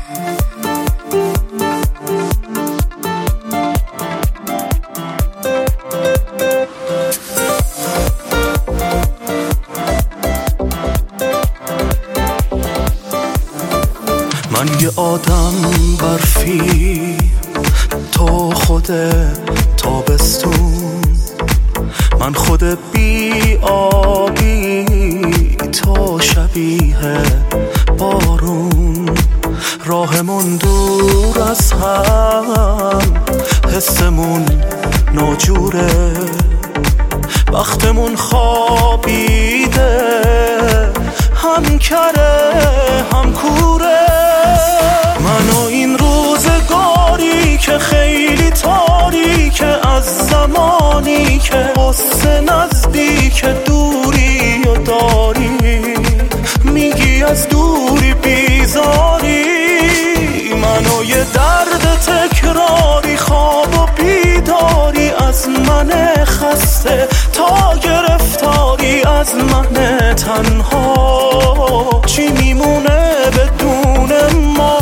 من یه آدم برفی، تو خود تابستون، من خود بی آبی، تو شبیه بارون. راهمون دور از هم، حسمون ناجوره، وقتمون خوابیده، هم کره هم کوره. من و این روزگاری که خیلی تاریکه، از زمانی که قصه نزدیک دوری و داری، میگی از دوری بیزاری. من و یه درد تکراری، خواب و بیداری، از من خسته تا گرفتاری، از من تنها چی میمونه بدون ما.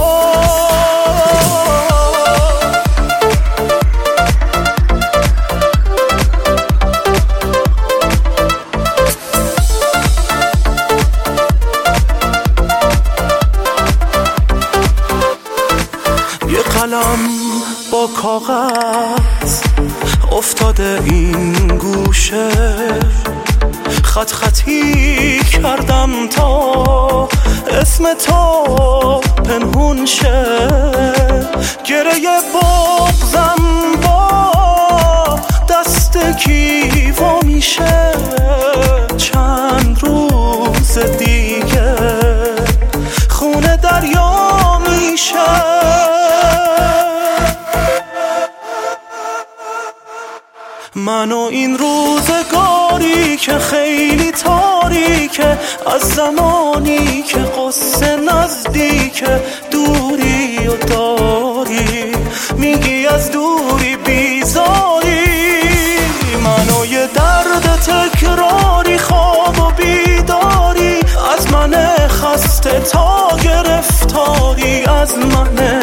یه قلم با کاغذ افتاده این گوشه، خط خطی کردم تا اسم تو پنهون شه. گره بغضم با دست کی وا میشه، چند روز دیگه خونه دریا میشه. من و این روزگاری که خیلی تاریکه، از زمانی که قصه نزدیکه دوری و داری، میگی از دوری بیزاری. من و یه درد تکراری، خواب و بیداری، از من خسته تا گرفتاری، از من